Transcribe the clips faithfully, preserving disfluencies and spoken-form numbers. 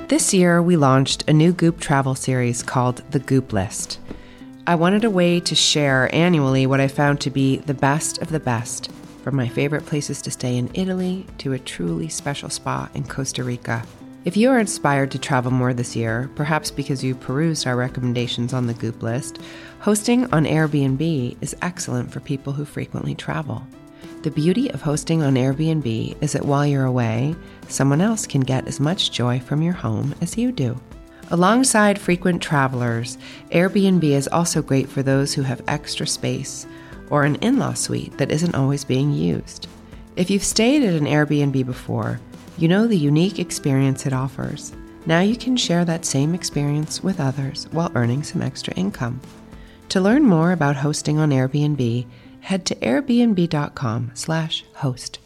This year, we launched a new Goop travel series called The Goop List. I wanted a way to share annually what I found to be the best of the best, from my favorite places to stay in Italy to a truly special spa in Costa Rica. If you are inspired to travel more this year, perhaps because you perused our recommendations on the Goop List, hosting on Airbnb is excellent for people who frequently travel. The beauty of hosting on Airbnb is that while you're away, someone else can get as much joy from your home as you do. Alongside frequent travelers, Airbnb is also great for those who have extra space or an in-law suite that isn't always being used. If you've stayed at an Airbnb before, you know the unique experience it offers. Now you can share that same experience with others while earning some extra income. To learn more about hosting on Airbnb, head to airbnb.com slash host.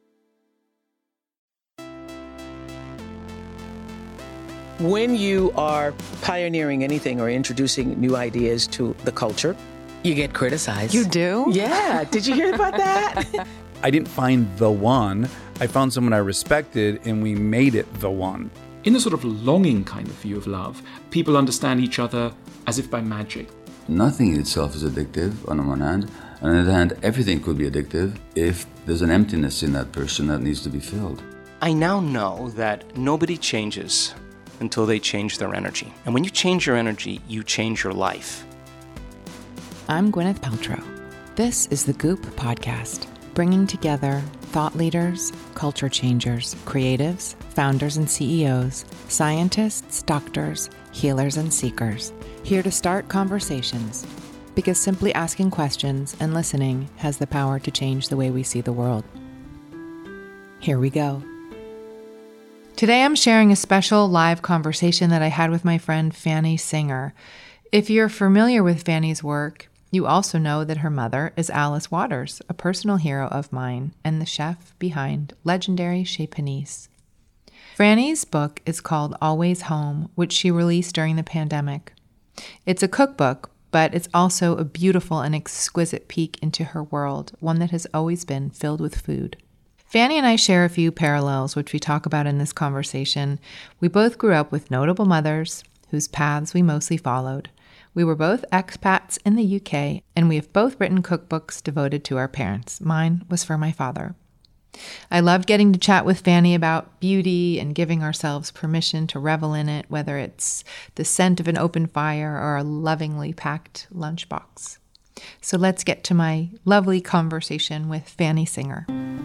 When you are pioneering anything or introducing new ideas to the culture, you get criticized. You do? Yeah. Did you hear about that? I didn't find the one. I found someone I respected, and we made it the one. In a sort of longing kind of view of love, people understand each other as if by magic. Nothing in itself is addictive on the one hand. On the other hand, everything could be addictive if there's an emptiness in that person that needs to be filled. I now know that nobody changes until they change their energy. And when you change your energy, you change your life. I'm Gwyneth Paltrow. This is the Goop Podcast, bringing together thought leaders, culture changers, creatives, founders and C E Os, scientists, doctors, healers and seekers, here to start conversations. Because simply asking questions and listening has the power to change the way we see the world. Here we go. Today I'm sharing a special live conversation that I had with my friend Fanny Singer. If you're familiar with Fanny's work, you also know that her mother is Alice Waters, a personal hero of mine and the chef behind legendary Chez Panisse. Fanny's book is called Always Home, which she released during the pandemic. It's a cookbook, but it's also a beautiful and exquisite peek into her world, one that has always been filled with food. Fanny and I share a few parallels, which we talk about in this conversation. We both grew up with notable mothers, whose paths we mostly followed. We were both expats in the U K, and we have both written cookbooks devoted to our parents. Mine was for my father. I loved getting to chat with Fanny about beauty and giving ourselves permission to revel in it, whether it's the scent of an open fire or a lovingly packed lunchbox. So let's get to my lovely conversation with Fanny Singer.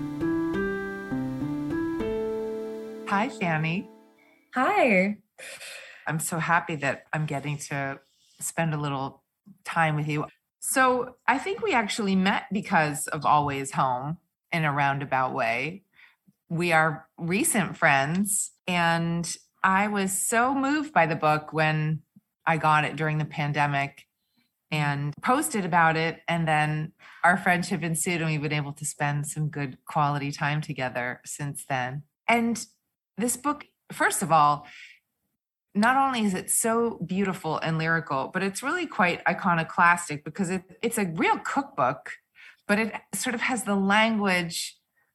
Hi, Fanny. Hi. I'm so happy that I'm getting to spend a little time with you. So I think we actually met because of Always Home in a roundabout way. We are recent friends, and I was so moved by the book when I got it during the pandemic and posted about it. And then our friendship ensued, and we've been able to spend some good quality time together since then. And this book, first of all, not only is it so beautiful and lyrical, but it's really quite iconoclastic because it, it's a real cookbook, but it sort of has the language,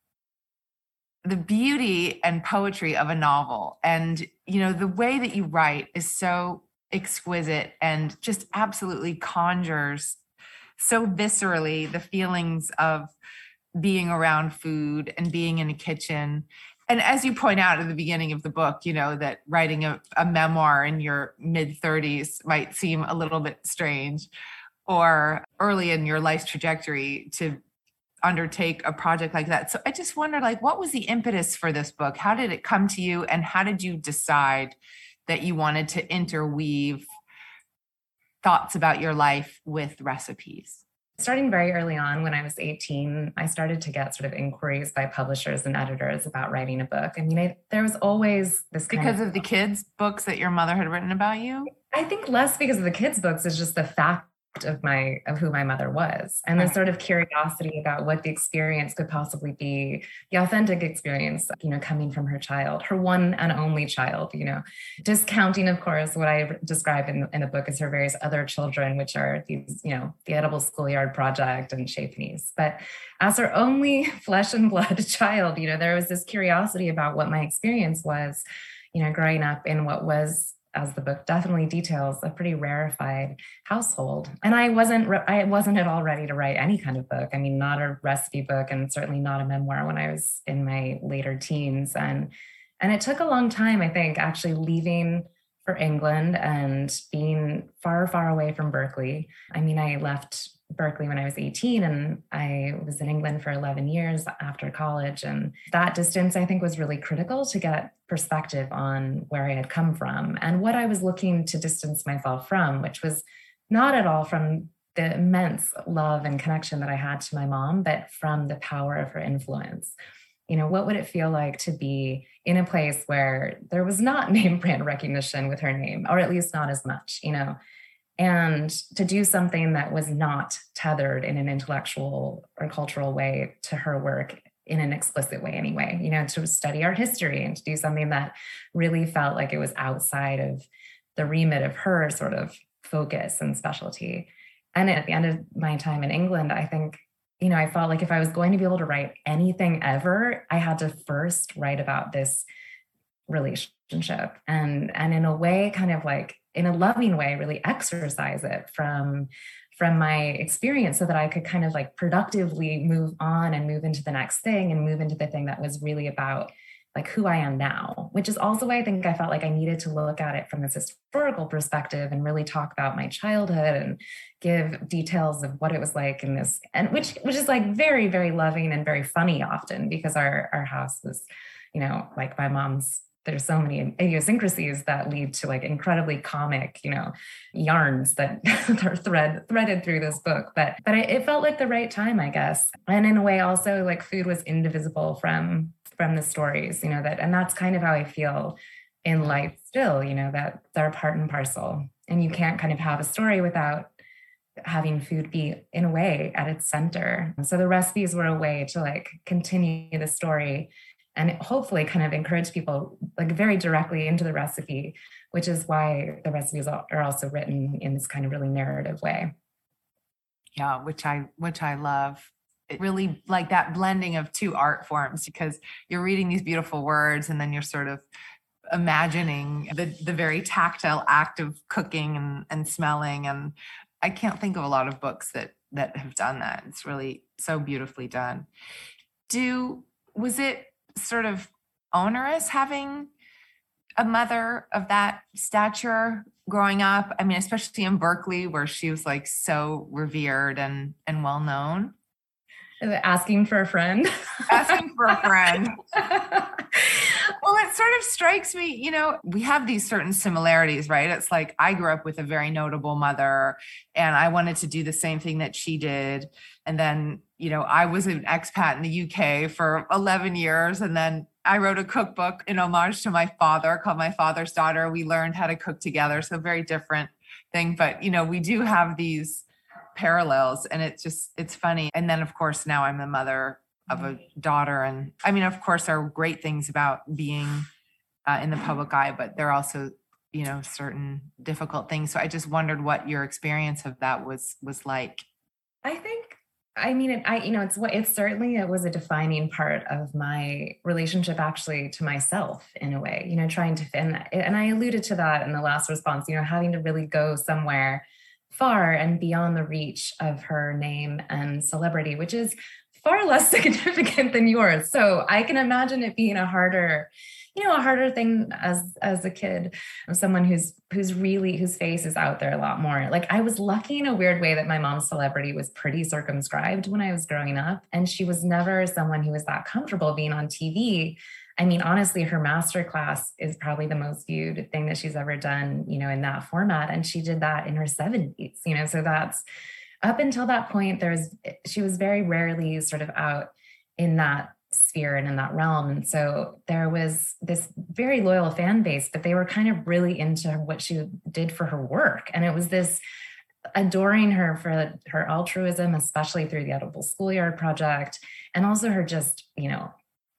the beauty and poetry of a novel. And, you know, the way that you write is so exquisite and just absolutely conjures so viscerally the feelings of being around food and being in a kitchen. And as you point out at the beginning of the book, you know, that writing a, a memoir in your mid-thirties might seem a little bit strange, or early in your life's trajectory to undertake a project like that. So I just wondered, like, what was the impetus for this book? How did it come to you? And how did you decide that you wanted to interweave thoughts about your life with recipes? Starting very early on, when I was eighteen, I started to get sort of inquiries by publishers and editors about writing a book. I mean, I, there was always this kind Because of, of the kids' books that your mother had written about you? I think less because of the kids' books, it's just the fact of my of who my mother was, and the sort of curiosity about what the experience could possibly be, the authentic experience, you know, coming from her child, her one and only child, you know, discounting, of course, what I describe in, in the book as her various other children, which are these, you know, the Edible Schoolyard Project and Chez Panisse. But as her only flesh and blood child, you know, there was this curiosity about what my experience was, you know, growing up in what was, as the book definitely details, a pretty rarefied household. And I wasn't, I wasn't at all ready to write any kind of book. I mean, not a recipe book, and certainly not a memoir when I was in my later teens. And, and it took a long time, I think, actually leaving for England and being far, far away from Berkeley. I mean, I left Berkeley when I was eighteen, and I was in England for eleven years after college. And that distance, I think, was really critical to get perspective on where I had come from and what I was looking to distance myself from, which was not at all from the immense love and connection that I had to my mom, but from the power of her influence. You know, what would it feel like to be in a place where there was not name brand recognition with her name, or at least not as much, you know, and to do something that was not tethered in an intellectual or cultural way to her work in an explicit way anyway, you know, to study art history and to do something that really felt like it was outside of the remit of her sort of focus and specialty. And at the end of my time in England, I think, you know, I felt like if I was going to be able to write anything ever, I had to first write about this relationship and, and in a way, kind of like in a loving way, really exercise it from, from my experience so that I could kind of like productively move on and move into the next thing and move into the thing that was really about like who I am now, which is also why I think I felt like I needed to look at it from this historical perspective and really talk about my childhood and give details of what it was like in this, and which, which is like very, very loving and very funny often, because our, our house was, you know, like my mom's, there's so many idiosyncrasies that lead to like incredibly comic, you know, yarns that are thread threaded through this book. But but it, it felt like the right time, I guess. And in a way, also like food was indivisible from from the stories, you know, that, and that's kind of how I feel in life still, you know, that they're part and parcel. And you can't kind of have a story without having food be in a way at its center. So the recipes were a way to like continue the story and hopefully kind of encourage people like very directly into the recipe, which is why the recipes are also written in this kind of really narrative way. Yeah, which I which I love. It really like that blending of two art forms, because you're reading these beautiful words and then you're sort of imagining the the very tactile act of cooking and, and smelling. And I can't think of a lot of books that that have done that. It's really so beautifully done. Do was it sort of onerous having a mother of that stature growing up? I mean, especially in Berkeley, where she was like so revered and, and well known. Asking for a friend. Asking for a friend. Well, it sort of strikes me, you know, we have these certain similarities, right? It's like I grew up with a very notable mother and I wanted to do the same thing that she did. And then, you know, I was an expat in the U K for eleven years. And then I wrote a cookbook in homage to my father called My Father's Daughter. We learned how to cook together. So very different thing. But, you know, we do have these parallels and it's just, it's funny. And then of course, now I'm the mother of a daughter. And I mean, of course, there are great things about being uh, in the public eye, but there are also, you know, certain difficult things. So I just wondered what your experience of that was, was like. I think, I mean, it, I, you know, it's what, it's certainly, it was a defining part of my relationship actually to myself in a way, you know, trying to fit in that. And I alluded to that in the last response, you know, having to really go somewhere far and beyond the reach of her name and celebrity, which is far less significant than yours. So I can imagine it being a harder, you know, a harder thing as as a kid, of someone who's who's really, whose face is out there a lot more. Like I was lucky in a weird way that my mom's celebrity was pretty circumscribed when I was growing up. And she was never someone who was that comfortable being on T V. I mean, honestly, her masterclass is probably the most viewed thing that she's ever done, you know, in that format. And she did that in her seventies, you know, so that's up until that point, there's, she was very rarely sort of out in that sphere and in that realm. And so there was this very loyal fan base, but they were kind of really into what she did for her work. And it was this adoring her for her altruism, especially through the Edible Schoolyard Project, and also her just, you know,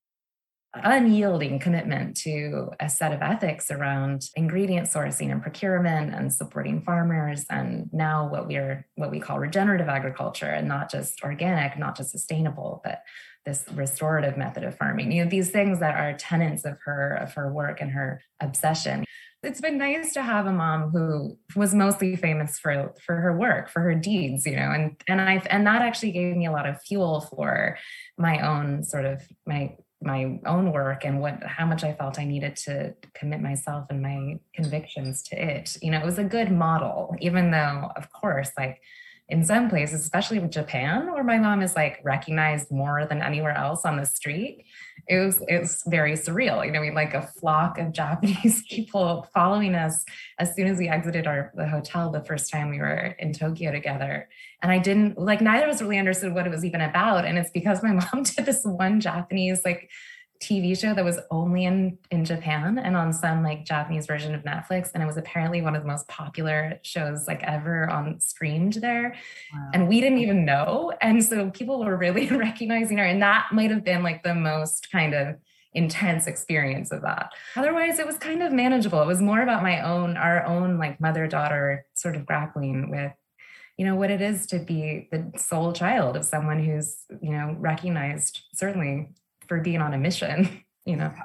unyielding commitment to a set of ethics around ingredient sourcing and procurement and supporting farmers, and now what we're what we call regenerative agriculture, and not just organic, not just sustainable, but this restorative method of farming, you know, these things that are tenets of her, of her work and her obsession. It's been nice to have a mom who was mostly famous for, for her work, for her deeds, you know, and, and I, and that actually gave me a lot of fuel for my own sort of my, my own work and what, how much I felt I needed to commit myself and my convictions to it. You know, it was a good model, even though, of course, like, in some places, especially in Japan, where my mom is like recognized more than anywhere else on the street, it was it was very surreal. You know, we had like a flock of Japanese people following us as soon as we exited our the hotel the first time we were in Tokyo together. And I didn't like neither of us really understood what it was even about. And it's because my mom did this one Japanese like T V show that was only in, in Japan and on some like Japanese version of Netflix. And it was apparently one of the most popular shows like ever on streamed there. Wow. And we didn't even know. And so people were really recognizing her. And that might've been like the most kind of intense experience of that. Otherwise, it was kind of manageable. It was more about my own, our own like mother-daughter sort of grappling with, you know, what it is to be the sole child of someone who's, you know, recognized certainly for being on a mission, you know?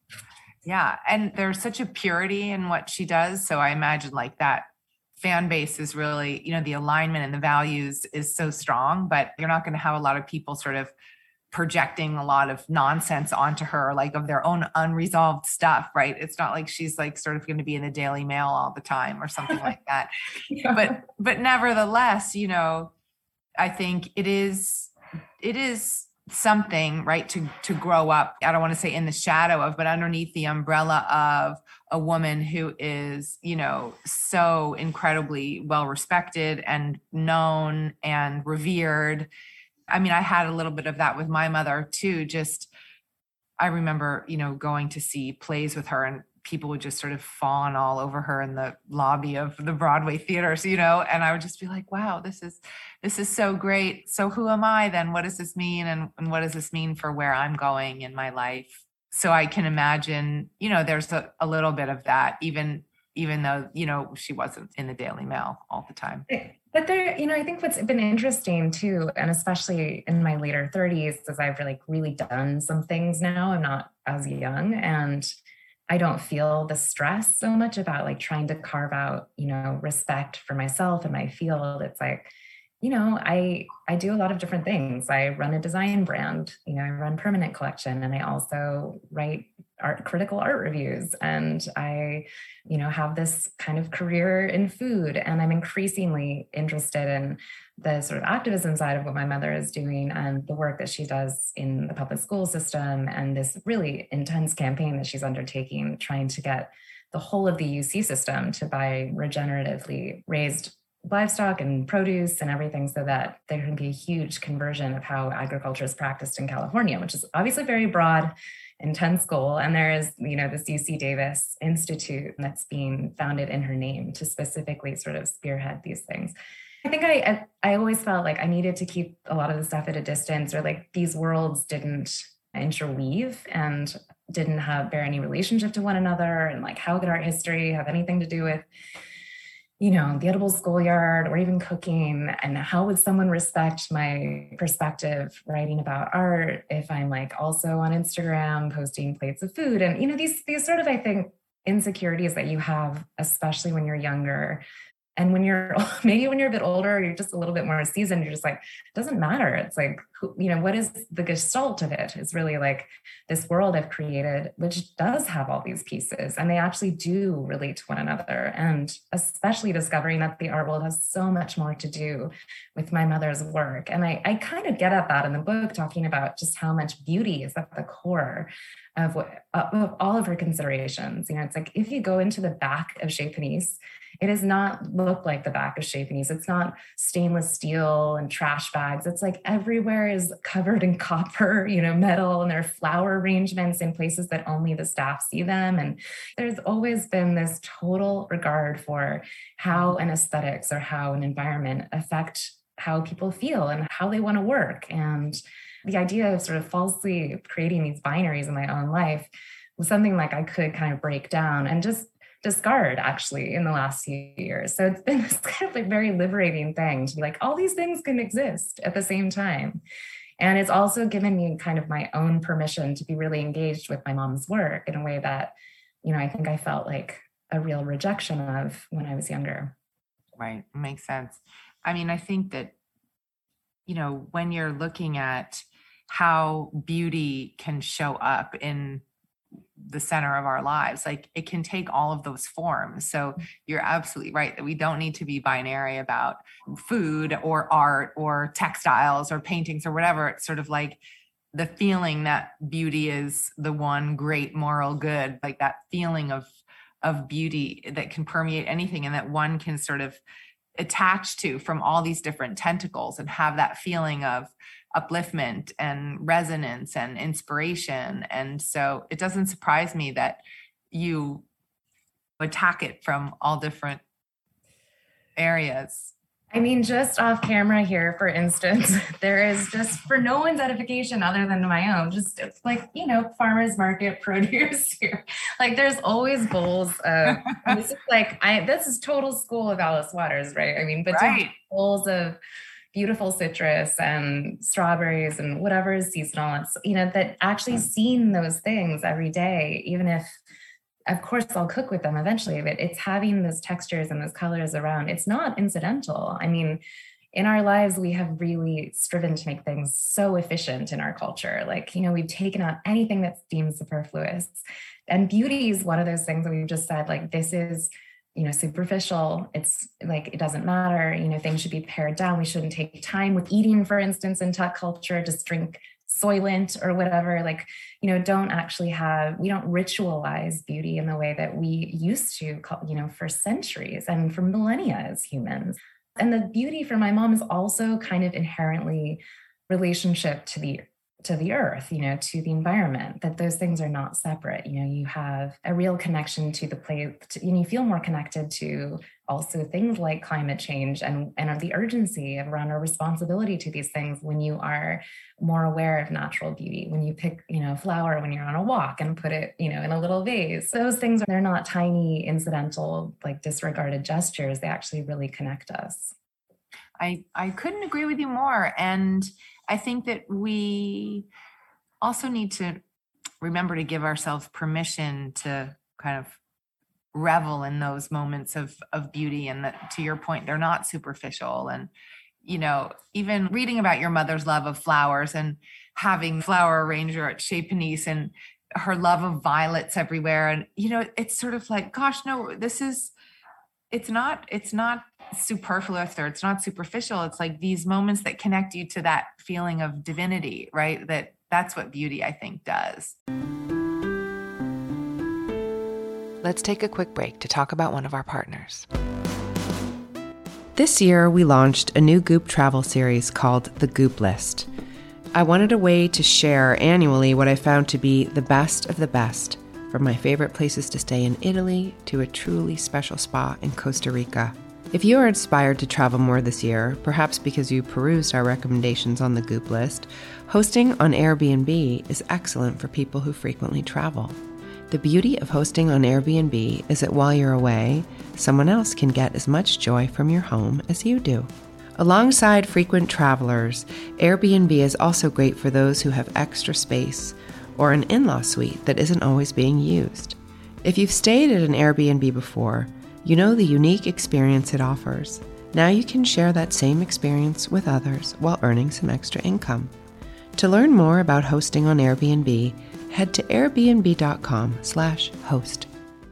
Yeah. And there's such a purity in what she does. So I imagine like that fan base is really, you know, the alignment and the values is so strong, but you're not going to have a lot of people sort of projecting a lot of nonsense onto her, like of their own unresolved stuff, right? It's not like she's like sort of going to be in the Daily Mail all the time or something like that. Yeah. But, but nevertheless, you know, I think it is, it is something, right, to to grow up, I don't want to say in the shadow of, but underneath the umbrella of a woman who is, you know, so incredibly well respected and known and revered. I mean, I had a little bit of that with my mother too. Just, I remember, you know, going to see plays with her and people would just sort of fawn all over her in the lobby of the Broadway theaters, you know, and I would just be like, wow, this is, this is so great. So who am I then? What does this mean? And, and what does this mean for where I'm going in my life? So I can imagine, you know, there's a, a little bit of that, even, even though, you know, she wasn't in the Daily Mail all the time. But there, you know, I think what's been interesting too, and especially in my later thirties, is I've really, really done some things now. I'm not as young and I don't feel the stress so much about like trying to carve out, you know, respect for myself and my field. It's like, you know, I, I do a lot of different things. I run a design brand, you know, I run Permanent Collection, and I also write art, critical art reviews. And I, you know, have this kind of career in food, and I'm increasingly interested in the sort of activism side of what my mother is doing and the work that she does in the public school system and this really intense campaign that she's undertaking, trying to get the whole of the U C system to buy regeneratively raised livestock and produce and everything so that there can be a huge conversion of how agriculture is practiced in California, which is obviously a very broad, intense goal. And there is, you know, this U C Davis Institute that's being founded in her name to specifically sort of spearhead these things. I think I, I always felt like I needed to keep a lot of the stuff at a distance, or like these worlds didn't interweave and didn't have bear any relationship to one another. And like, how could art history have anything to do with, you know, the edible schoolyard or even cooking? And how would someone respect my perspective writing about art if I'm like also on Instagram posting plates of food? And, you know, these, these sort of, I think, insecurities that you have, especially when you're younger. And when you're, maybe when you're a bit older, you're just a little bit more seasoned, you're just like, it doesn't matter. It's like, you know, what is the gestalt of it? It's really like this world I've created, which does have all these pieces, and they actually do relate to one another. And especially discovering that the art world has so much more to do with my mother's work. And I, I kind of get at that in the book, talking about just how much beauty is at the core of, what, of all of her considerations. You know, it's like, if you go into the back of Chez Panisse, it does not look like the back of Chez Panisse. It's not stainless steel and trash bags. It's like everywhere is covered in copper, you know, metal, and there are flower arrangements in places that only the staff see them. And there's always been this total regard for how an aesthetics or how an environment affect how people feel and how they want to work. And the idea of sort of falsely creating these binaries in my own life was something like I could kind of break down and just discard actually in the last few years. So it's been this kind of like very liberating thing to be like, all these things can exist at the same time. And it's also given me kind of my own permission to be really engaged with my mom's work in a way that, you know, I think I felt like a real rejection of when I was younger. Right. Makes sense. I mean, I think that, you know, when you're looking at how beauty can show up in the center of our lives, like it can take all of those forms. So you're absolutely right that we don't need to be binary about food or art or textiles or paintings or whatever. It's sort of like the feeling that beauty is the one great moral good, like that feeling of of beauty that can permeate anything and that one can sort of attach to from all these different tentacles and have that feeling of upliftment and resonance and inspiration. And so it doesn't surprise me that you attack it from all different areas. I mean, just off camera here, for instance, there is just for no one's edification other than my own, just it's like, you know, farmers market produce here. Like there's always bowls of, this is like, I, this is total school of Alice Waters, right? I mean, but right. bowls of beautiful citrus and strawberries and whatever is seasonal. It's, you know, that actually seeing those things every day, even if, of course, I'll cook with them eventually, but it's having those textures and those colors around. It's not incidental. I mean, in our lives, we have really striven to make things so efficient in our culture. Like, you know, we've taken out anything that's deemed superfluous. And beauty is one of those things that we've just said, like, this is, you know, superficial. It's like, it doesn't matter. You know, things should be pared down. We shouldn't take time with eating, for instance, in Tuk culture, just drink Soylent or whatever. Like, you know, don't actually have, we don't ritualize beauty in the way that we used to, you know, for centuries and for millennia as humans. And the beauty for my mom is also kind of inherently relationship to the to the earth, you know, to the environment, that those things are not separate. You know, you have a real connection to the place, and you feel more connected to also things like climate change and, and the urgency around our responsibility to these things when you are more aware of natural beauty, when you pick, you know, a flower when you're on a walk and put it, you know, in a little vase. Those things, they're not tiny, incidental, like disregarded gestures. They actually really connect us. I, I couldn't agree with you more. And I think that we also need to remember to give ourselves permission to kind of revel in those moments of, of beauty. And that, to your point, they're not superficial. And, you know, even reading about your mother's love of flowers and having flower arranger at Chez Panisse and her love of violets everywhere. And, you know, it's sort of like, gosh, no, this is, it's not, it's not superfluous or it's not superficial. It's like these moments that connect you to that feeling of divinity, right? That that's what beauty, I think, does. Let's take a quick break to talk about one of our partners. This year, we launched a new Goop travel series called The Goop List. I wanted a way to share annually what I found to be the best of the best, from my favorite places to stay in Italy to a truly special spa in Costa Rica. If you are inspired to travel more this year, perhaps because you perused our recommendations on the Goop List, hosting on Airbnb is excellent for people who frequently travel. The beauty of hosting on Airbnb is that while you're away, someone else can get as much joy from your home as you do. Alongside frequent travelers, Airbnb is also great for those who have extra space or an in-law suite that isn't always being used. If you've stayed at an Airbnb before, you know the unique experience it offers. Now you can share that same experience with others while earning some extra income. To learn more about hosting on Airbnb, head to airbnb.com slash host.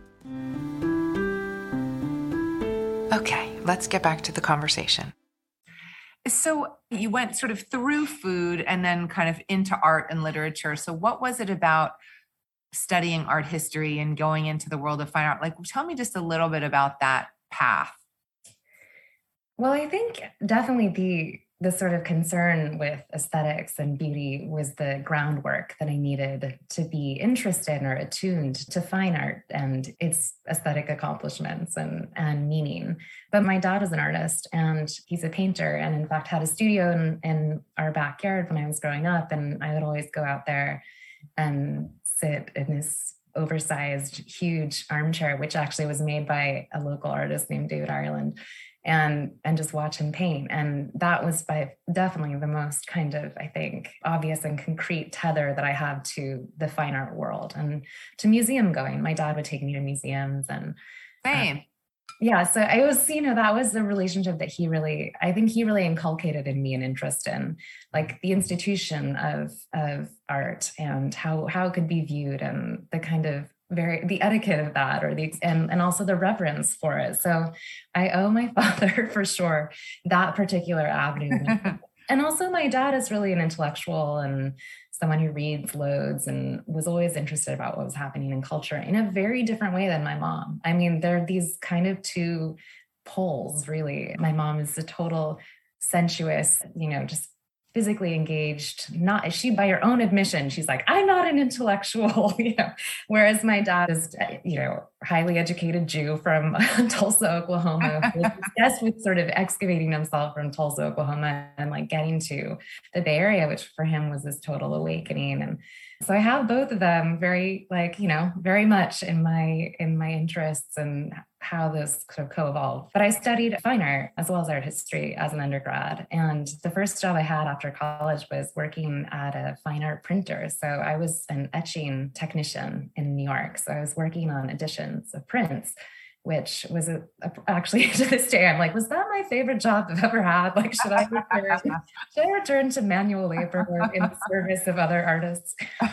Okay, let's get back to the conversation. So you went sort of through food and then kind of into art and literature. So what was it about studying art history and going into the world of fine art? Like, tell me just a little bit about that path. Well, I think definitely the the sort of concern with aesthetics and beauty was the groundwork that I needed to be interested or attuned to fine art and its aesthetic accomplishments and, and meaning. But my dad is an artist and he's a painter, and in fact had a studio in, in our backyard when I was growing up. And I would always go out there and sit in this oversized, huge armchair, which actually was made by a local artist named David Ireland. and and just watch him paint. And that was by definitely the most kind of, I think, obvious and concrete tether that I have to the fine art world and to museum going. My dad would take me to museums and same. Um, yeah, so I was, you know, that was the relationship that he really, I think he really inculcated in me an interest in, like the institution of of art and how how it could be viewed and the kind of very the etiquette of that, or the and and also the reverence for it. So I owe my father for sure that particular avenue. And also my dad is really an intellectual and someone who reads loads and was always interested about what was happening in culture in a very different way than my mom. I mean, there are these kind of two poles, really. My mom is a total sensuous, you know, just physically engaged, not she by her own admission, she's like, I'm not an intellectual, you know, whereas my dad is, you know, highly educated Jew from Tulsa, Oklahoma, who was obsessed with sort of excavating himself from Tulsa, Oklahoma and like getting to the Bay Area, which for him was this total awakening. And so I have both of them very like, you know, very much in my, in my interests and how those sort of co-evolved. But I studied fine art as well as art history as an undergrad. And the first job I had after college was working at a fine art printer. So I was an etching technician in New York. So I was working on editions of prints, which was a, a, actually to this day, I'm like, was that my favorite job I've ever had? Like, should I return, should I return to manual labor in the service of other artists?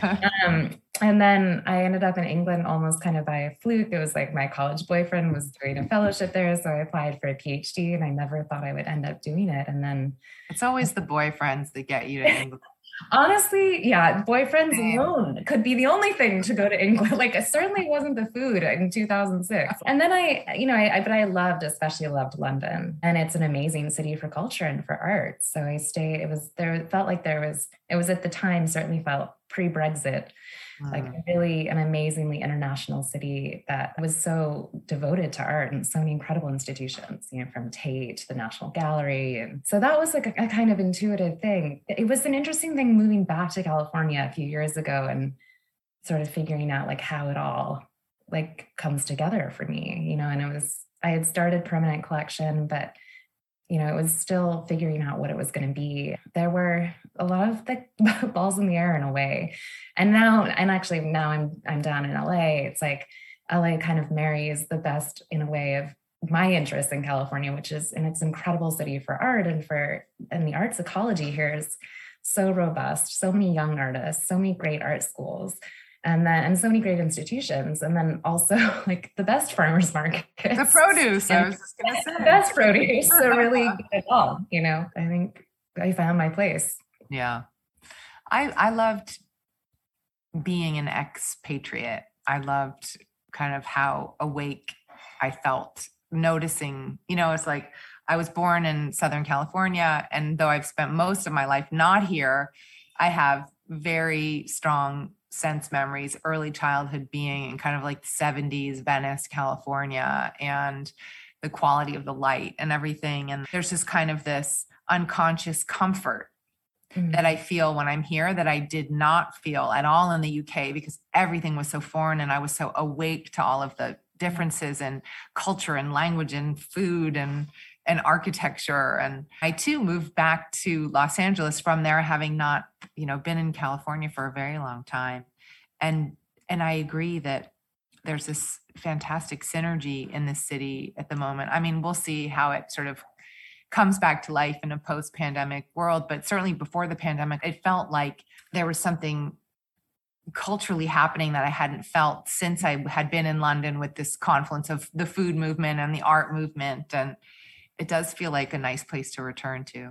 Um, and then I ended up in England almost kind of by a fluke. It was like my college boyfriend was doing a fellowship there. So I applied for a PhD and I never thought I would end up doing it. And then it's always the boyfriends that get you to England. Honestly, yeah, boyfriends alone could be the only thing to go to England. Like, it certainly wasn't the food in two thousand six. And then I, you know, I, I but I loved, especially loved London, and it's an amazing city for culture and for art. So I stayed. It was there. It felt like there was. It was at the time certainly felt pre-Brexit. Like really an amazingly international city that was so devoted to art and so many incredible institutions, you know, from Tate to the National Gallery. And so that was like a, a kind of intuitive thing. It was an interesting thing moving back to California a few years ago and sort of figuring out like how it all like comes together for me, you know, and it was, I had started Permanent Collection, but you know, it was still figuring out what it was going to be. There were a lot of the balls in the air in a way. And now, and actually now I'm I'm down in L A. It's like L A kind of marries the best in a way of my interest in California, which is, and it's an incredible city for art and for, and the arts ecology here is so robust, so many young artists, so many great art schools. And then, and so many great institutions. And then also like the best farmers markets. The produce, I was just going to say. The best produce. So really good at all, you know, I think I found my place. Yeah. I, I loved being an expatriate. I loved kind of how awake I felt, noticing, you know, it's like I was born in Southern California. And though I've spent most of my life not here, I have very strong sense memories, early childhood being in kind of like the seventies, Venice, California, and the quality of the light and everything. And there's just kind of this unconscious comfort mm-hmm. that I feel when I'm here that I did not feel at all in the U K because everything was so foreign and I was so awake to all of the differences in culture and language and food and and architecture. And I too moved back to Los Angeles from there, having not, you know, been in California for a very long time. And, and I agree that there's this fantastic synergy in this city at the moment. I mean, we'll see how it sort of comes back to life in a post-pandemic world, but certainly before the pandemic, it felt like there was something culturally happening that I hadn't felt since I had been in London with this confluence of the food movement and the art movement. And it does feel like a nice place to return to.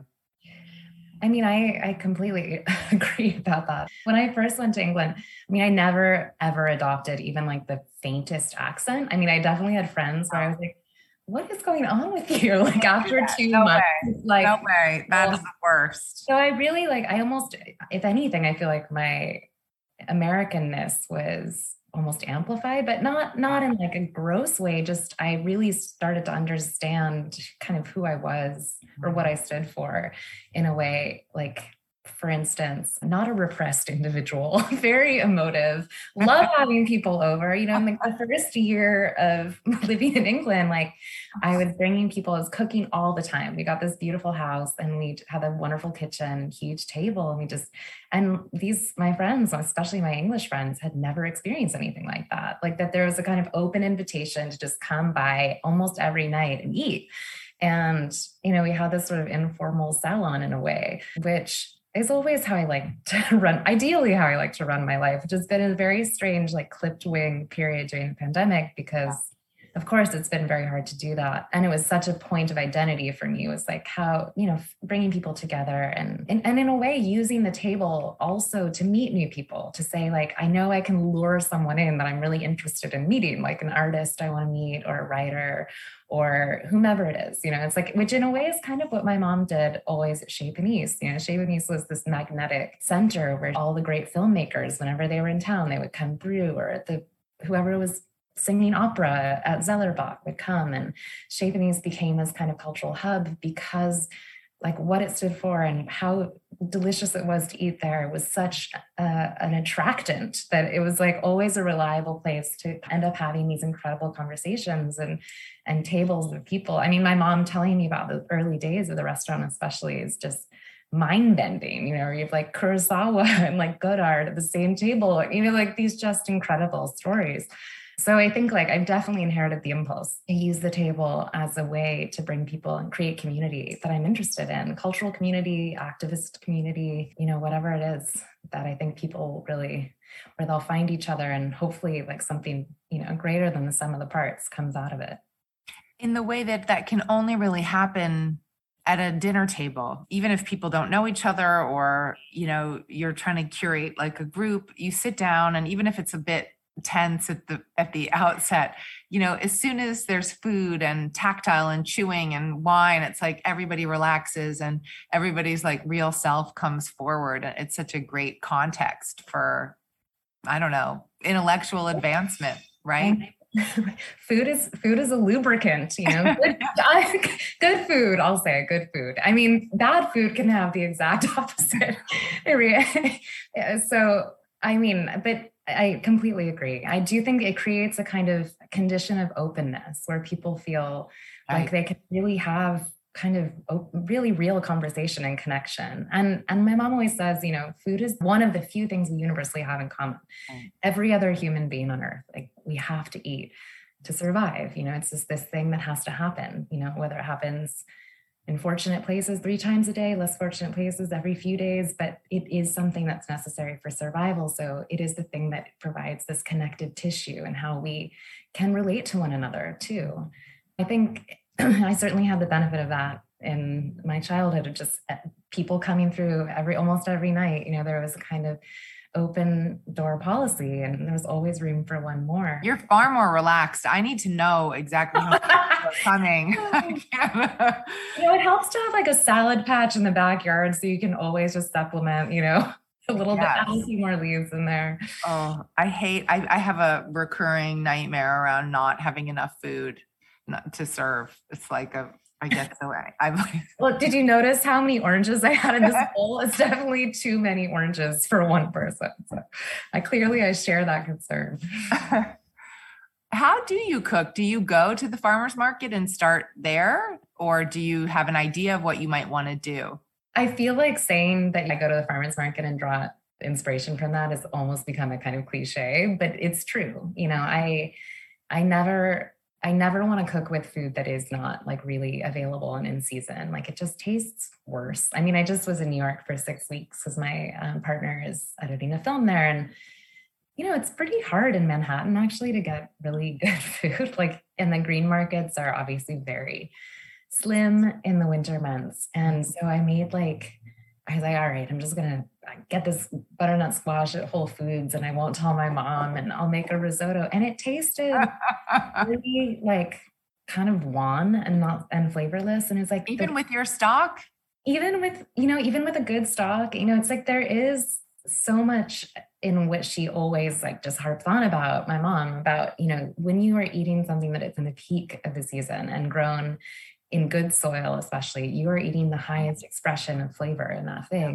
I mean, I, I completely agree about that. When I first went to England, I mean, I never, ever adopted even like the faintest accent. I mean, I definitely had friends where I was like, what is going on with you? Like after two no months, way. like, no way. That well, is the worst. So I really like, I almost, if anything, I feel like my Americanness was almost amplified, but not not in like a gross way. Just I really started to understand kind of who I was or what I stood for in a way like for instance, not a repressed individual, very emotive, love having people over. You know, in like the first year of living in England, like I was bringing people, I was cooking all the time. We got this beautiful house and we had a wonderful kitchen, huge table. And we just, and these, my friends, especially my English friends, had never experienced anything like that. Like that there was a kind of open invitation to just come by almost every night and eat. And, you know, we had this sort of informal salon in a way, which is always how I like to run, ideally how I like to run my life, which has been a very strange, like clipped wing period during the pandemic, because of course it's been very hard to do that. And it was such a point of identity for me. It was like how, you know, bringing people together and, and, and in a way using the table also to meet new people, to say like, I know I can lure someone in that I'm really interested in meeting, like an artist I want to meet or a writer or whomever it is, you know, it's like, which in a way is kind of what my mom did always at Chez Panisse. You know, Chez Panisse was this magnetic center where all the great filmmakers, whenever they were in town, they would come through, or the whoever was singing opera at Zellerbach would come, and Chez Panisse became this kind of cultural hub because like what it stood for and how delicious it was to eat there was such a, an attractant that it was like always a reliable place to end up having these incredible conversations and and tables of people. I mean, my mom telling me about the early days of the restaurant especially is just mind-bending. You know, you have like Kurosawa and like Godard at the same table, you know, like these just incredible stories. So I think like I've definitely inherited the impulse to use the table as a way to bring people and create community that I'm interested in, cultural community, activist community, you know, whatever it is that I think people really, where they'll find each other and hopefully like something, you know, greater than the sum of the parts comes out of it. In the way that that can only really happen at a dinner table, even if people don't know each other or, you know, you're trying to curate like a group, you sit down and even if it's a bit tense at the at the outset, you know, as soon as there's food and tactile and chewing and wine, it's like everybody relaxes and everybody's like real self comes forward. It's such a great context for, I don't know, intellectual advancement, right? Food is food is a lubricant, you know. Good, good food, I'll say good food. I mean, bad food can have the exact opposite. So, I mean, but I completely agree. I do think it creates a kind of condition of openness where people feel right. like they can really have kind of op- really real conversation and connection. And, and my mom always says, you know, food is one of the few things we universally have in common. Right. Every other human being on earth, like we have to eat to survive. You know, it's just this thing that has to happen, you know, whether it happens in fortunate places three times a day, less fortunate places every few days, but it is something that's necessary for survival. So it is the thing that provides this connective tissue and how we can relate to one another too. I think I certainly had the benefit of that in my childhood, of just people coming through every, almost every night. You know, there was a kind of open door policy and there was always room for one more. You're far more relaxed. I need to know exactly how people are coming. You know, it helps to have like a salad patch in the backyard so you can always just supplement, you know, a little yes. bit, add a few more leaves in there. Oh, I hate, I, I have a recurring nightmare around not having enough food not to serve. It's like a, I get so I'm like, well, did you notice how many oranges I had in this bowl? It's definitely too many oranges for one person. So I clearly I share that concern. How do you cook? Do you go to the farmer's market and start there? Or do you have an idea of what you might want to do? I feel like saying that I go to the farmer's market and draw inspiration from that has almost become a kind of cliche, but it's true. You know, I, I never... I never want to cook with food that is not like really available and in season. Like it just tastes worse. I mean, I just was in New York for six weeks because my um, partner is editing a film there. And, you know, it's pretty hard in Manhattan actually to get really good food. Like, and the green markets are obviously very slim in the winter months. And so I made like, I was like, all right, I'm just going to get this butternut squash at Whole Foods and I won't tell my mom and I'll make a risotto. And it tasted really like kind of wan and not and flavorless. And it's like, even the, with your stock, even with, you know, even with a good stock, you know, it's like there is so much in which she always like just harps on about, my mom, about, you know, when you are eating something that is in the peak of the season and grown in good soil, especially, you are eating the highest expression of flavor in that thing.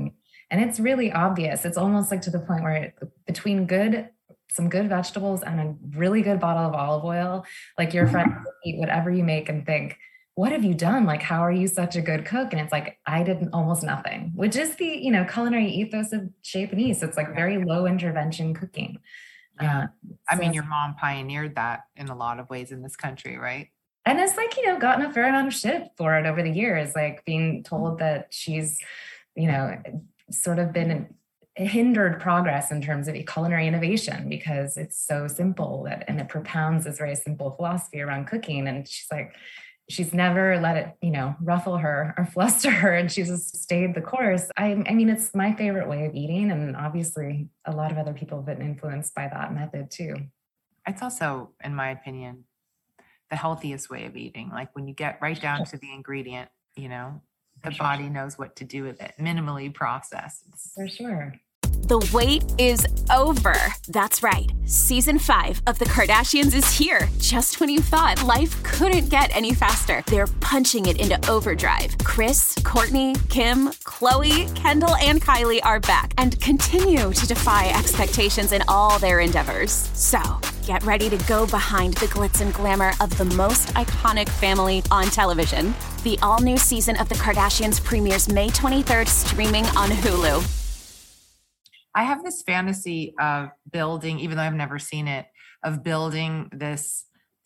And it's really obvious. It's almost like to the point where it, between good, some good vegetables and a really good bottle of olive oil, like your friends will eat whatever you make and think, what have you done? Like, how are you such a good cook? And it's like, I did almost nothing, which is the, you know, culinary ethos of Chez Panisse. It's like very low intervention cooking. Yeah. Uh, I so mean, your mom pioneered that in a lot of ways in this country, right? And it's like, you know, gotten a fair amount of shit for it over the years, like being told that she's, you know, sort of been hindered progress in terms of culinary innovation because it's so simple that, and it propounds this very simple philosophy around cooking. And she's like, she's never let it, you know, ruffle her or fluster her, and she's just stayed the course. I, I mean, it's my favorite way of eating. And obviously a lot of other people have been influenced by that method too. It's also, in my opinion, the healthiest way of eating. Like when you get right down to the ingredient, you know, the body knows what to do with it, minimally processed. For sure. The wait is over. That's right. Season five of The Kardashians is here. Just when you thought life couldn't get any faster, they're punching it into overdrive. Kris, Kourtney, Kim, Khloe, Kendall, and Kylie are back and continue to defy expectations in all their endeavors. So get ready to go behind the glitz and glamour of the most iconic family on television. The all-new season of The Kardashians premieres May twenty-third, streaming on Hulu. I have this fantasy of building, even though I've never seen it, of building this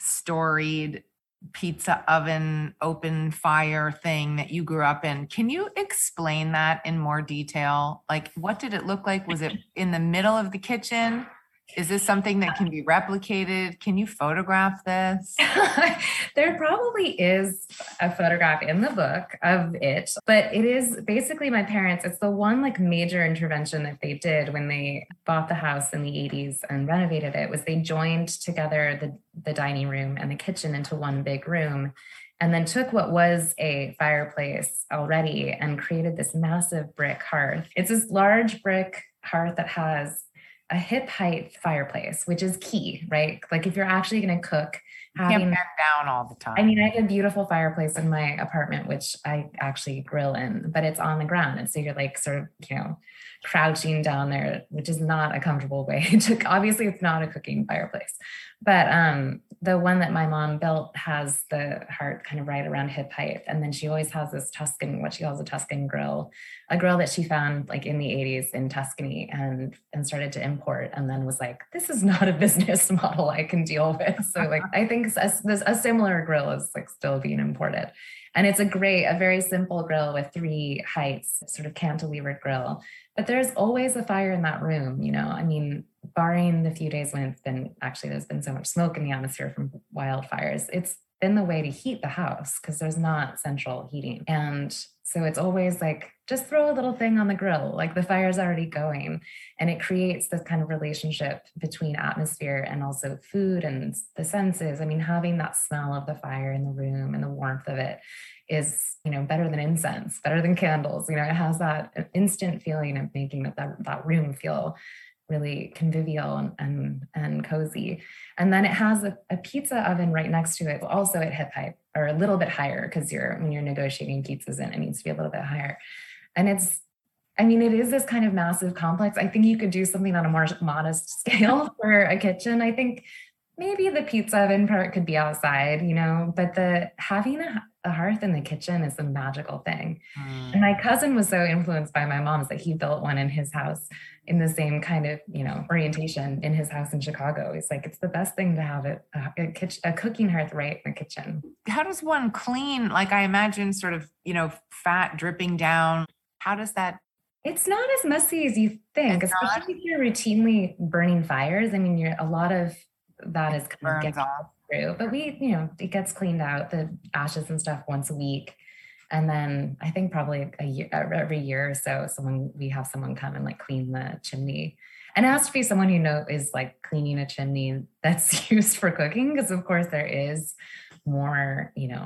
storied pizza oven, open fire thing that you grew up in. Can you explain that in more detail? Like, what did it look like? Was it in the middle of the kitchen? Is this something that can be replicated? Can you photograph this? There probably is a photograph in the book of it, but it is basically my parents. It's the one like major intervention that they did when they bought the house in the eighties and renovated it, was they joined together the, the dining room and the kitchen into one big room, and then took what was a fireplace already and created this massive brick hearth. It's this large brick hearth that has a hip height fireplace, which is key, right? Like if you're actually going to cook, you can't bend down all the time. I mean, I have a beautiful fireplace in my apartment, which I actually grill in, but it's on the ground. And so you're like sort of, you know, crouching down there, which is not a comfortable way to, obviously it's not a cooking fireplace. But um, the one that my mom built has the heart kind of right around hip height. And then she always has this Tuscan, what she calls a Tuscan grill, a grill that she found like in the eighties in Tuscany and, and started to import, and then was like, this is not a business model I can deal with. So like, I think a, a similar grill is like still being imported. And it's a great, a very simple grill with three heights, sort of cantilevered grill. But there's always a fire in that room, you know, I mean, barring the few days when it's been, actually, there's been so much smoke in the atmosphere from wildfires, it's been the way to heat the house because there's not central heating. And so it's always like, just throw a little thing on the grill, like the fire's already going. And it creates this kind of relationship between atmosphere and also food and the senses. I mean, having that smell of the fire in the room and the warmth of it is, you know, better than incense, better than candles. You know, it has that instant feeling of making that, that, that room feel really convivial and, and, and cozy. And then it has a, a pizza oven right next to it, also at hip height, or a little bit higher, because you're, when you're negotiating pizzas in, it needs to be a little bit higher. And it's, I mean, it is this kind of massive complex. I think you could do something on a more modest scale for a kitchen. I think maybe the pizza oven part could be outside, you know, but the having a, a hearth in the kitchen is a magical thing. Mm. And my cousin was so influenced by my mom's that he built one in his house in the same kind of, you know, orientation in his house in Chicago. He's like, it's the best thing to have it, a, a, kitchen, a cooking hearth right in the kitchen. How does one clean? Like I imagine sort of, you know, fat dripping down. How does that? It's not as messy as you think, it's especially not? If you're routinely burning fires. I mean, you're a lot of that is kind of gets off through, but we, you know, it gets cleaned out, the ashes and stuff once a week. And then I think probably a year, every year or so, someone, we have someone come and like clean the chimney. And it has to be someone who know is like cleaning a chimney that's used for cooking. Because of course there is more, you know,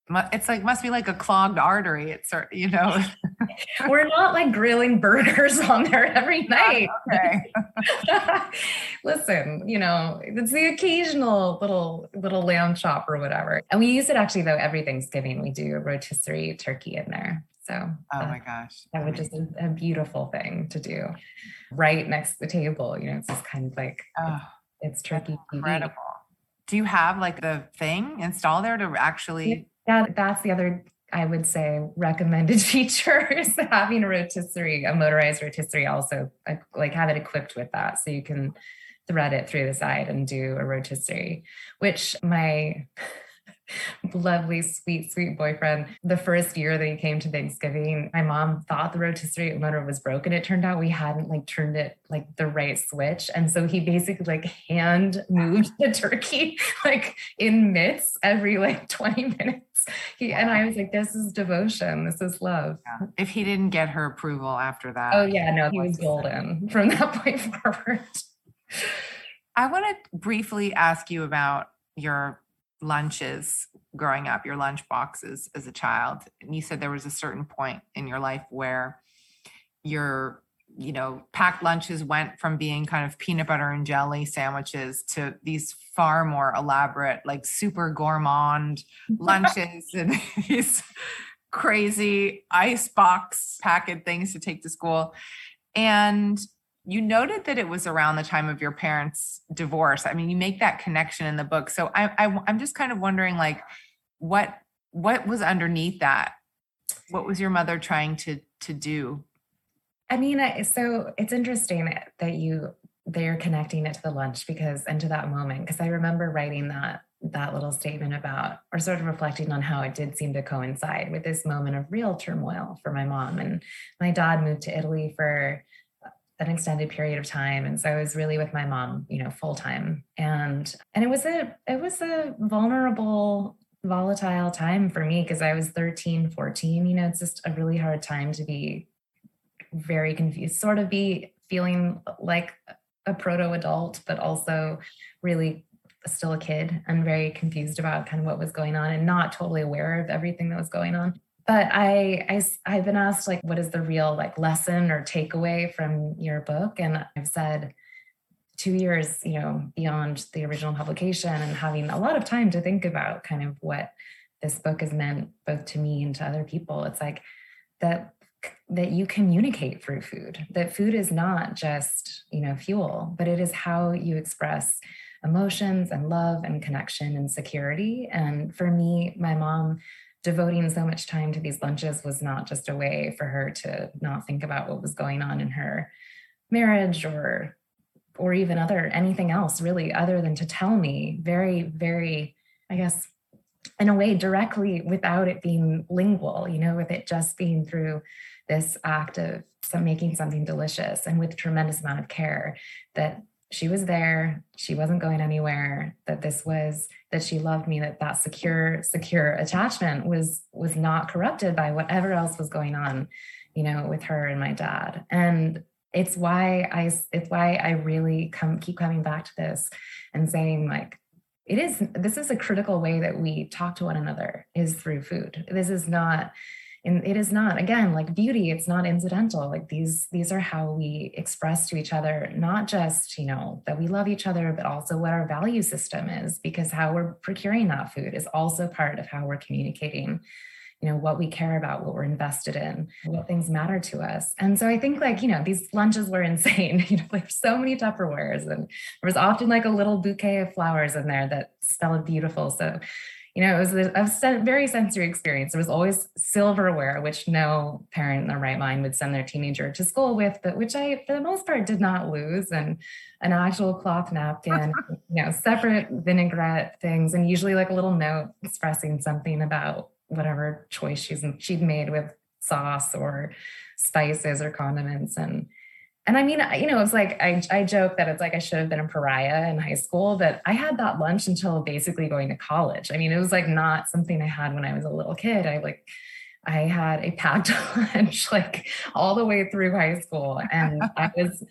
It's like, must be like a clogged artery. It's, you know. We're not like grilling burgers on there every night. Okay. Listen, you know, it's the occasional little, little lamb chop or whatever. And we use it actually though, every Thanksgiving, we do a rotisserie turkey in there. So oh my gosh, that was just a, a beautiful thing to do right next to the table. You know, it's just kind of like, oh, it's turkey. Incredible. T V. Do you have like the thing installed there to actually? Yeah, that's the other, I would say, recommended feature is having a rotisserie, a motorized rotisserie also, like have it equipped with that. So you can thread it through the side and do a rotisserie, which my lovely, sweet, sweet boyfriend, the first year that he came to Thanksgiving, my mom thought the rotisserie motor was broken. It turned out we hadn't like turned it like the right switch. And so he basically like hand moved the turkey like in mitts every like twenty minutes. He, and I was like, this is devotion. This is love. Yeah. If he didn't get her approval after that. Oh yeah, no, he was golden from that point forward. I want to briefly ask you about your lunches growing up, your lunch boxes as a child. And you said there was a certain point in your life where your, you know, packed lunches went from being kind of peanut butter and jelly sandwiches to these far more elaborate, like super gourmand lunches and these crazy ice box packet things to take to school. And you noted that it was around the time of your parents' divorce. I mean, you make that connection in the book. So I, I, I'm just kind of wondering, like, what what was underneath that? What was your mother trying to to do? I mean, I, so it's interesting that you they're connecting it to the lunch because and to that moment because I remember writing that that little statement about or sort of reflecting on how it did seem to coincide with this moment of real turmoil for my mom. And my dad moved to Italy for an extended period of time. And so I was really with my mom, you know, full time. And, and it was a, it was a vulnerable, volatile time for me because I was thirteen, fourteen, you know, it's just a really hard time to be very confused, sort of be feeling like a proto adult, but also really still a kid and very confused about kind of what was going on and not totally aware of everything that was going on. But I, I, I've been asked, like, what is the real like lesson or takeaway from your book? And I've said two years, you know, beyond the original publication and having a lot of time to think about kind of what this book has meant both to me and to other people. It's like that, that you communicate through food, that food is not just, you know, fuel, but it is how you express emotions and love and connection and security. And for me, my mom devoting so much time to these lunches was not just a way for her to not think about what was going on in her marriage or or even other anything else really other than to tell me very, very, I guess, in a way directly without it being lingual, you know, with it just being through this act of some making something delicious and with tremendous amount of care that she was there, she wasn't going anywhere, that this was, that she loved me, that that secure, secure attachment was, was not corrupted by whatever else was going on, you know, with her and my dad. And it's why I, it's why I really come, keep coming back to this and saying like, it is, this is a critical way that we talk to one another is through food. This is not, and it is not, again, like beauty, it's not incidental. Like these, these are how we express to each other, not just, you know, that we love each other, but also what our value system is, because how we're procuring that food is also part of how we're communicating, you know, what we care about, what we're invested in, what things matter to us. And so I think like, you know, these lunches were insane, you know, like so many Tupperwares and there was often like a little bouquet of flowers in there that smelled beautiful. So you know, it was a, a very sensory experience. There was always silverware, which no parent in their right mind would send their teenager to school with, but which I, for the most part, did not lose. And an actual cloth napkin, you know, separate vinaigrette things, and usually like a little note expressing something about whatever choice she's she'd made with sauce or spices or condiments. And And I mean, you know, it's like, I, I joke that it's like I should have been a pariah in high school, but I had that lunch until basically going to college. I mean, it was like not something I had when I was a little kid. I like, I had a packed lunch like all the way through high school. And I was,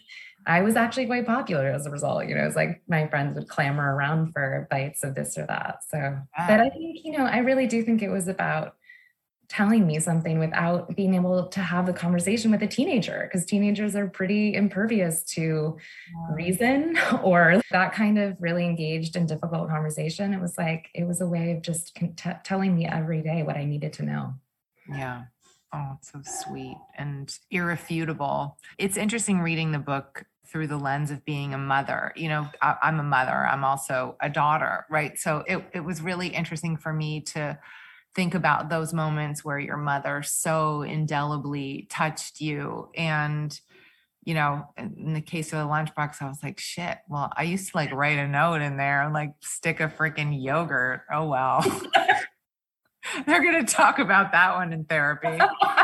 I was actually quite popular as a result. You know, it's like my friends would clamor around for bites of this or that. So, yeah. But I think, you know, I really do think it was about telling me something without being able to have the conversation with a teenager, because teenagers are pretty impervious to yeah. reason or that kind of really engaged and difficult conversation. It was like, it was a way of just t- telling me every day what I needed to know. Yeah. Oh, it's so sweet and irrefutable. It's interesting reading the book through the lens of being a mother. You know, I, I'm a mother. I'm also a daughter, right? So it, it was really interesting for me to think about those moments where your mother so indelibly touched you. And, you know, in the case of the lunchbox, I was like, shit, well, I used to like write a note in there and like stick a freaking yogurt. Oh, well. They're going to talk about that one in therapy.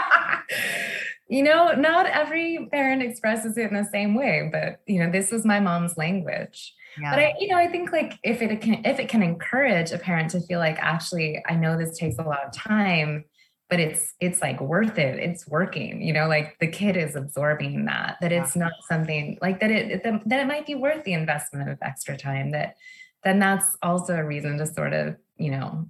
You know, not every parent expresses it in the same way, but, you know, this was my mom's language. Yeah. But I, you know, I think like if it can, if it can encourage a parent to feel like, actually, I know this takes a lot of time, but it's, it's like worth it. It's working, you know, like the kid is absorbing that, that it's not something like that, it, that it might be worth the investment of extra time, that then that's also a reason to sort of, you know,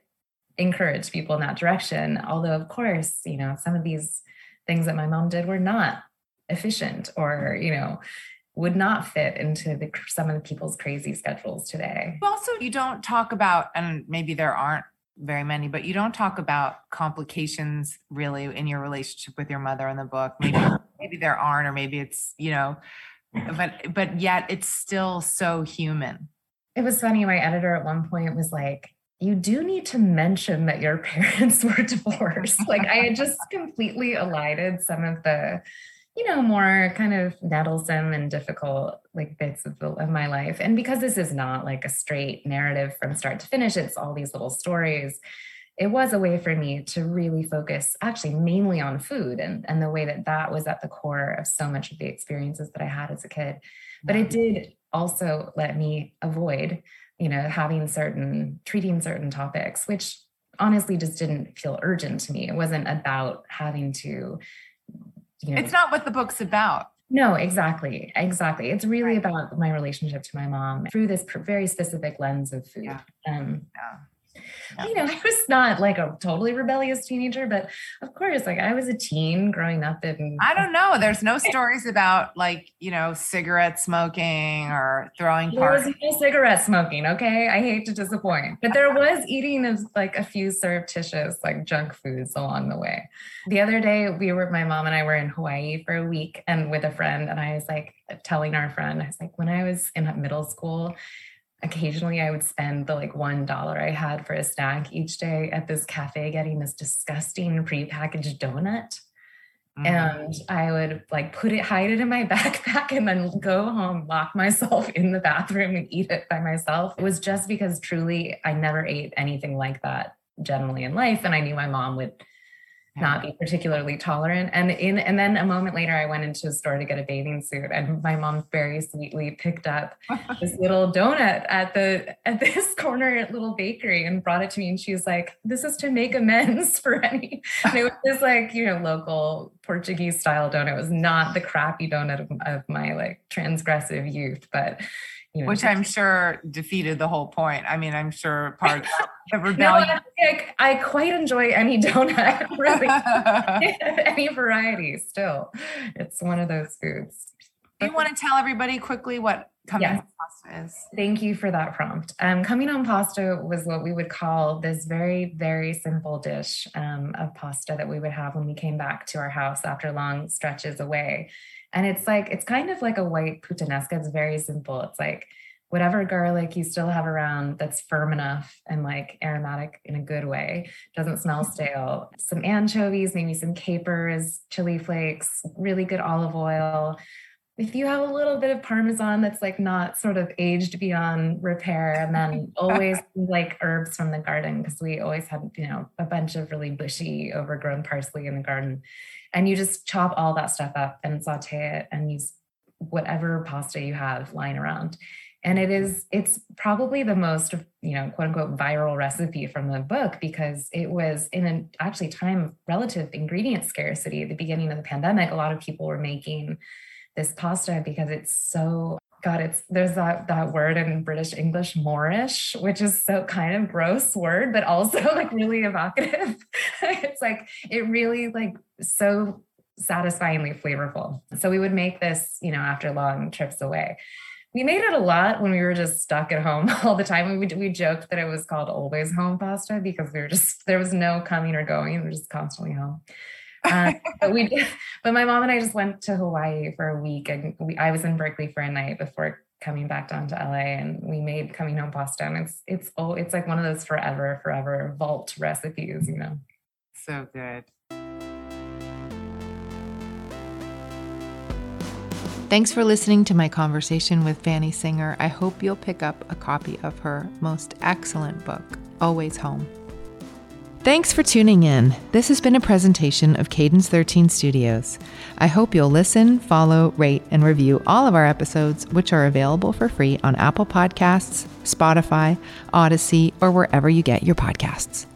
encourage people in that direction. Although of course, you know, some of these things that my mom did were not efficient or, you know, would not fit into the, some of the people's crazy schedules today. Also, you don't talk about, and maybe there aren't very many, but you don't talk about complications really in your relationship with your mother in the book. Maybe, maybe there aren't, or maybe it's, you know, but, but yet it's still so human. It was funny. My editor at one point was like, you do need to mention that your parents were divorced. Like I had just completely elided some of the, you know, more kind of nettlesome and difficult like bits of, the, of my life. And because this is not like a straight narrative from start to finish, it's all these little stories. It was a way for me to really focus actually mainly on food and, and the way that that was at the core of so much of the experiences that I had as a kid. But it did also let me avoid, you know, having certain, treating certain topics, which honestly just didn't feel urgent to me. It wasn't about having to, you know. It's not what the book's about. No, exactly. Exactly. It's really right. about my relationship to my mom through this very specific lens of food. Yeah. Um, yeah. Yeah. You know, I was not like a totally rebellious teenager, but of course, like I was a teen growing up in. I don't know. There's no stories about like, you know, cigarette smoking or throwing parties. There was no cigarette smoking. Okay. I hate to disappoint, but there was eating of like a few surreptitious like junk foods along the way. The other day we were, my mom and I were in Hawaii for a week and with a friend. And I was like telling our friend, I was like, when I was in middle school, occasionally I would spend the like one dollar I had for a snack each day at this cafe getting this disgusting prepackaged donut. Mm. And I would like put it, hide it in my backpack and then go home, lock myself in the bathroom and eat it by myself. It was just because truly I never ate anything like that generally in life. And I knew my mom would not be particularly tolerant. And in and then a moment later, I went into a store to get a bathing suit, and my mom very sweetly picked up this little donut at the at this corner little bakery and brought it to me. And she was like, "This is to make amends for any." And it was this like, you know, local Portuguese style donut. It was not the crappy donut of, of my like transgressive youth, but. You know, which I'm sure defeated the whole point. I mean, I'm sure part of the rebellion. No, I, I quite enjoy any donut, really. Any variety still. It's one of those foods. Do you want to tell everybody quickly what coming yes. home pasta is? Thank you for that prompt. Um, coming home pasta was what we would call this very, very simple dish um, of pasta that we would have when we came back to our house after long stretches away. And it's like, it's kind of like a white puttanesca. It's very simple. It's like whatever garlic you still have around that's firm enough and like aromatic in a good way, doesn't smell stale. Some anchovies, maybe some capers, chili flakes, really good olive oil. If you have a little bit of Parmesan that's like not sort of aged beyond repair, and then always like herbs from the garden, because we always had, you know, a bunch of really bushy overgrown parsley in the garden. And you just chop all that stuff up and saute it and use whatever pasta you have lying around. And it is, it's probably the most, you know, quote unquote, viral recipe from the book, because it was in an actually time of relative ingredient scarcity at the beginning of the pandemic. A lot of people were making this pasta because it's so, God, it's, there's that, that word in British English, Moorish, which is so kind of gross word, but also like really evocative. It's like, it really like so satisfyingly flavorful. So we would make this, you know, after long trips away. We made it a lot when we were just stuck at home all the time. We we joked that it was called always home pasta because we were just, there was no coming or going. We were just constantly home. Uh, but we did, but my mom and I just went to Hawaii for a week, and we, I was in Berkeley for a night before coming back down to L A, and we made coming home pasta. And it's, it's, oh, it's like one of those forever, forever vault recipes, you know? So good. Thanks for listening to my conversation with Fanny Singer. I hope you'll pick up a copy of her most excellent book, Always Home. Thanks for tuning in. This has been a presentation of Cadence thirteen Studios. I hope you'll listen, follow, rate, and review all of our episodes, which are available for free on Apple Podcasts, Spotify, Odyssey, or wherever you get your podcasts.